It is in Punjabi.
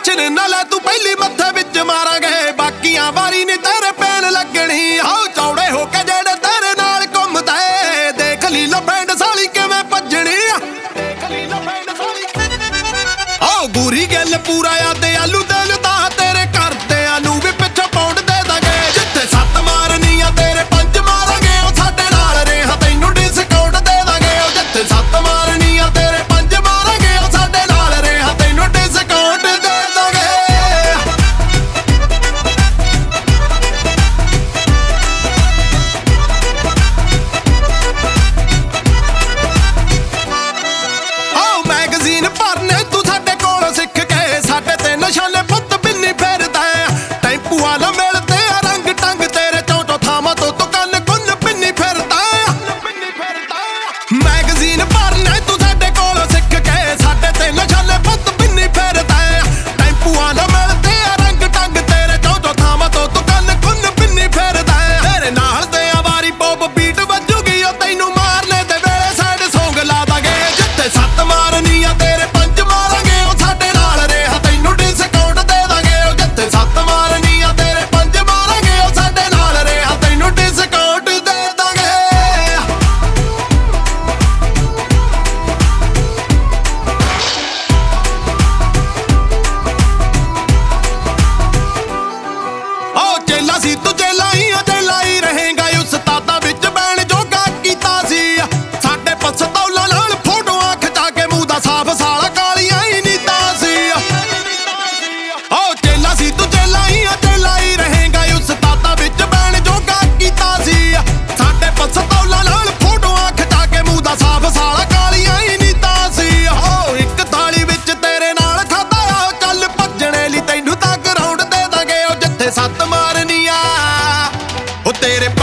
ਟੈਨਸ਼ਨ ਨਾ ਲੈ ਤੂੰ ਪਹਿਲੀ ਮੱਥੇ ਵਿੱਚ ਮਾਰਾਂਗੇ ਬਾਕੀਆਂ ਵਾਰੀ ਨੀ ਤੇਰੇ ਪੈਣ ਲੱਗਣੀ ਹਾਉ ਚੌੜੇ ਹੋ ਕੇ ਜਿਹੜੇ ਤੇਰੇ ਨਾਲ ਘੁੰਮਦਾ ਏ ਦੇਖ ਲਈ ਲਪੈਂਡ ਸਾਲੀ ਕਿਵੇਂ ਭੱਜਣੀ ਦੇਖ ਲਈ ਲਪੈਂਡ ਸਾਲੀ ਆਓ ਗੂਰੀ ਗੱਲ ਪੂਰਾ ਆ ਤੇ ਆਲੂ ਦਿਲ ਦਾ ਤੇਰੇ ਕਰਦਿਆਂ ਨੂੰ ਵੀ ਪਿੱਛੇ ਪੌਂਡ ਦੇ ਦਾਂਗੇ ਜਿੱਥੇ ਸੱਤ ਮਾਰਨੀ ਆ ਤੇਰੇ ਪੰਜ ਮਾਰਾਂਗੇ ਉਹ ਸਾਡੇ ਨਾਲ ਰਿਹਾ ਤੈਨੂੰ ਡਿਸਕਾਊਂਟ ਦੇ ਦਾਂਗੇ ਉਹ ਜਿੱਥੇ ਸੱਤ ਮਾਰਨੀ ਆ ਤੇਰੇ ਪੰਜ ਮਾਰਾਂਗੇ ਉਹ ਸਾਡੇ ਨਾਲ ਰਿਹਾ ਤੈਨੂੰ ਡਿਸਕਾਊਂਟ ਦੇ ਦਾਂਗੇ ਆਓ ਮੈਗਜ਼ੀਨ ਭਰਨੇ ਤੂੰ ਸਾਡੇ ਕੋਲੋਂ ਸਿੱਖ ਕੇ ਸਾਡੇ ਤੇ ਨਿਸ਼ਾਨੇ ਪੁੱਤ ਬਿੰਨੀ ਫੇਰਦਾ ਟੈਂਪੂ ਵਾਲਾ ਮਿਲਦੇ ਆ ਰੰਗ ਟੰਗ ਤੇਰੇ ਚੌਂ ਥਾਵਾਂ ਤੋਂ ਤੂੰ ਕੰਨ ਕੁੰਨ ਬਿੰਨੀ ਫਿਰਦਾ ਮੈਗਜ਼ੀਨ ਭਰਨੇ ਤੂੰ ਸਾਡੇ ਕੋਲੋਂ ਸਿੱਖ ਕੇ ਸਾਡੇ ਤੇ ਨਿਸ਼ਾਨੇ ਪੁੱਤ ਬਿੰਨੀ ਫੇਰਦਾ ਟੈਂਪੂ ਵਾਲਾ ਮਿਲਦੇ ਆ ਰੰਗ ਟੰਗ ਤੇਰੇ ਚੌਂ ਥਾਵਾਂ ਤੋਂ ਤੂੰ ਕੰਨ ਕੁੰਨ ਬਿੰਨੀ ਫਿਰਦਾ ਤੇਰੇ ਨਾਲ ਤੇ ਆਵਾਰੀ ਪੌਪ ਬੀਟ ਵੱਜੂਗੀ ਉਹ ਤੈਨੂੰ ਮਾਰਨੇ ਦੇ ਵੇਲੇ ਸਾਈਡ ਸੌਂਗ ਲਾ ਦਾਂਗੇ ਜਿੱਥੇ ਸੱਤ ਮਾਰਨੀ ਆ ਤੇਰੇ ਪੰਜ ਮਾਰਾਂਗੇ ਉਹ ਸਾਡੇ ਨਾਲ ਰਿਹਾ ਤੈਨੂੰ ਡਿਸਕਾਊਂਟ ਦੇ ਦਾਂਗੇ ਉਹ ਜਿੱਥੇ ਸੱਤ ਮਾਰਨੀ ਆ ਤੇਰੇ ਪੰਜ ਮਾਰਾਂਗੇ ਉਹ ਸਾਡੇ ਨਾਲ ਰਿਹਾ ਤੈਨੂੰ ਡਿਸਕਾਊਂਟ ਦੇ ਦਾਂਗੇ ਓ ਚੇਲਾ ਸੀ ਤੂੰ ਚੇਲਾ ਹੀ ਰਹੇਗਾ ਉਸਤਾਦਾਂ ਵਿੱਚ ਬੈਣ ਜੋਗਾ ਕੀਤਾ ਸੀ ਸਾਡੇ ਪਸਤੌਲਾਂ ਨਾਲ ਫੋਟੋਆਂ ਖਿਚਾ ਕੇ ਮੂੰਹ ਦਾ ਸਾਫ ਸਾਲਾ ਕਾਲੀਆਂ ਹੀ ਨੀਤਾਂ ਸੀ ਓ ਚੇਲਾ ਸੀ ਤੂੰ ਚੇਲਾ ਹੀ ਰਹੇਗਾ ਉਸਤਾਦਾਂ ਵਿੱਚ ਬੈਣ ਜੋਗਾ ਕੀਤਾ ਸੀ ਸਾਡੇ ਪਸਤੌਲਾਂ ਨਾਲ ਫੋਟੋਆਂ ਖਿਚਾ ਕੇ ਮੂੰਹ ਦਾ ਸਾਫ ਸਾਲਾ ਕਾਲੀਆਂ ਹੀ ਨੀਤਾਂ ਸੀ ਓ ਇੱਕ ਥਾਲੀ ਵਿੱਚ ਤੇਰੇ ਨਾਲ ਖਾਦਾ ਆ ਚੱਲ ਭੱਜਣੇ ਲਈ ਤੈਨੂੰ ਤਾਂ ਗਰਾਊਂਡ ਦੇ ਦਾਂਗੇ ਉਹ ਜਿੱਥੇ ਸੱਤ ਮਾਰਨੀ ਆ ਉਹ ਤੇਰੇ